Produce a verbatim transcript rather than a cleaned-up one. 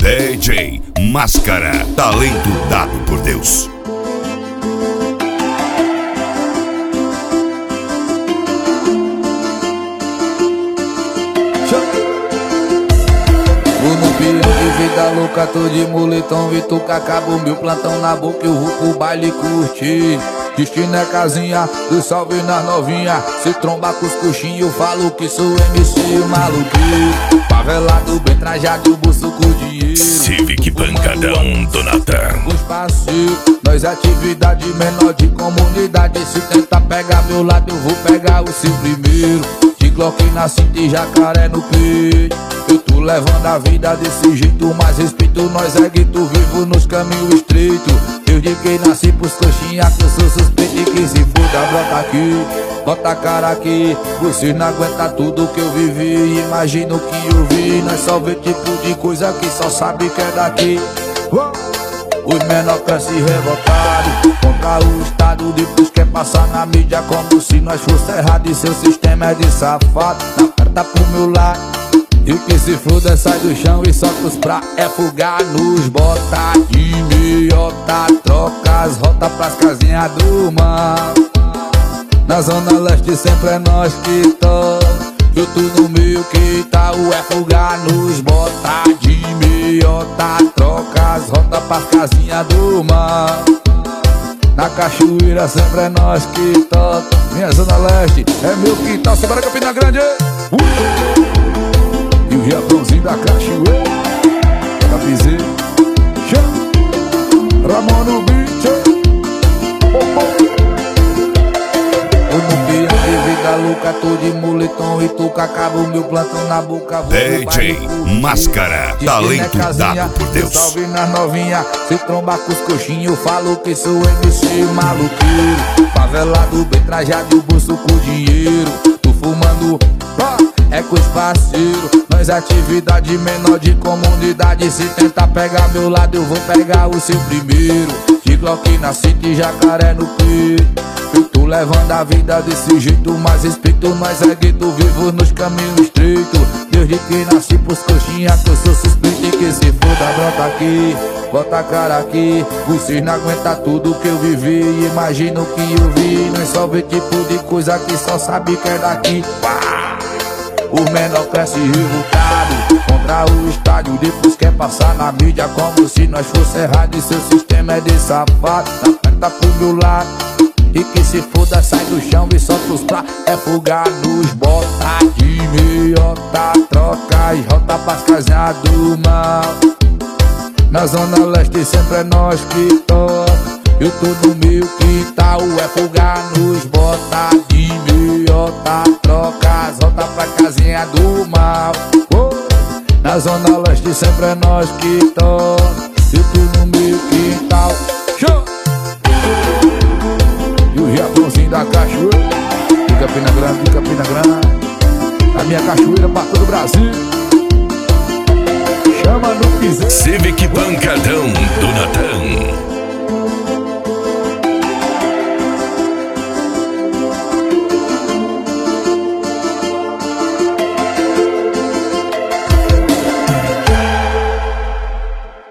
D J Máscara, talento dado por Deus. Tô no pião de vida louca, tô de moletom e tu acabou meu plantão na boca, eu vou pro baile curtir. Destino é casinha, do salve na novinha. Se tromba com os coxinhos, eu falo que sou M C maluquinho. Favelado, bem trajado, bolso com dinheiro. Civic Pancadão do Natan. Os parceiros, nós atividade menor de comunidade. Se tentar pegar meu lado, eu vou pegar o seu primeiro. De Glock na cinta e jacaré no peito. Eu tô levando a vida desse jeito, mas respeito nós é guito vivo nos caminhos estreitos. Eu de quem nasci pros coxinha, que eu sou suspeito e que se foda, brota aqui, bota a cara aqui. Vocês não aguentam tudo que eu vivi, imagina o que eu vi. Nós só vê tipo de coisa que só sabe que é daqui. Os menor crescem revoltados contra o Estado, depois quer passar na mídia como se nós fosse errado. E seu sistema é de safado, na carta pro meu lado. E o que se foda sai do chão e solta os pra é fugar nos bota de meiota. Troca as rotas pras casinhas do mal. Na zona leste sempre é nós que toca. Eu tô no meio que tá o é fugar nos bota de meiota. Troca as rotas pras casinhas do mal. Na cachoeira sempre é nós que toca. Minha zona leste é meu quintal, Sobra Campina Grande. uh! E o Riachãozinho da cachoeira, da piseira, Ramon no beat. Eu não pião de vida louca, tô de moletom e tu acaba o meu plantão na boca. D J Máscara, talento dado por Deus. Salve nas novinha, se tromba com os coxinhos, eu falo que sou M C maluqueiro. Favelado, bem trajado e o bolso com dinheiro. Tô fumando, pá, é com os parceiros. Nós atividade menor de comunidade. Se tentar pegar meu lado, eu vou pegar o seu primeiro. De Glock na cinta e jacaré no peito. Eu tô levando a vida desse jeito, mas respeito nós é gueto vivo nos caminhos estreitos. Desde que nasci pros coxinha, que eu sou suspeito e que se foda, brota aqui, bota a cara aqui. Vocês não aguentam tudo que eu vivi, imagina o que eu vi. Nós só vê tipo de coisa que só sabe que é daqui. Pá! O menor cresce revoltado contra o estádio, depois quer passar na mídia como se nós fosse errado. E seu sistema é de safado, na perna pro meu lado. E que se foda, sai do chão e solta os pra é fugar nos bota de meiota. Troca as rota pras casinhas do mal. Na zona leste sempre é nós que toca. Eu tô no meu quintal, é fugar nos bota de meiota. Troca as rotas pra casinha do mal. oh. Na zona leste sempre é nós que toca. Eu tô no meu quintal. Show! E o Riachãozinho da cachoeira, de Campina Grande, de Campina Grande. A minha cachoeira pra todo o Brasil. Chama no piseiro. Civic Pancadão do Natan.